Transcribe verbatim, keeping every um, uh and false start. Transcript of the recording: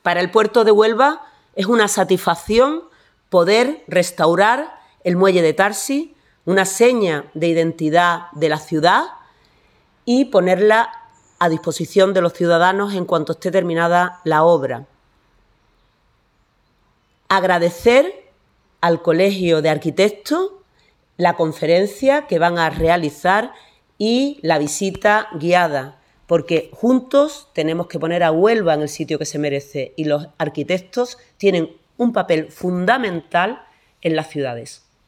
Para el puerto de Huelva es una satisfacción poder restaurar el muelle de Tarsis, una seña de identidad de la ciudad, y ponerla a disposición de los ciudadanos en cuanto esté terminada la obra. Agradecer al Colegio de Arquitectos la conferencia que van a realizar y la visita guiada, porque juntos tenemos que poner a Huelva en el sitio que se merece, y los arquitectos tienen un papel fundamental en las ciudades.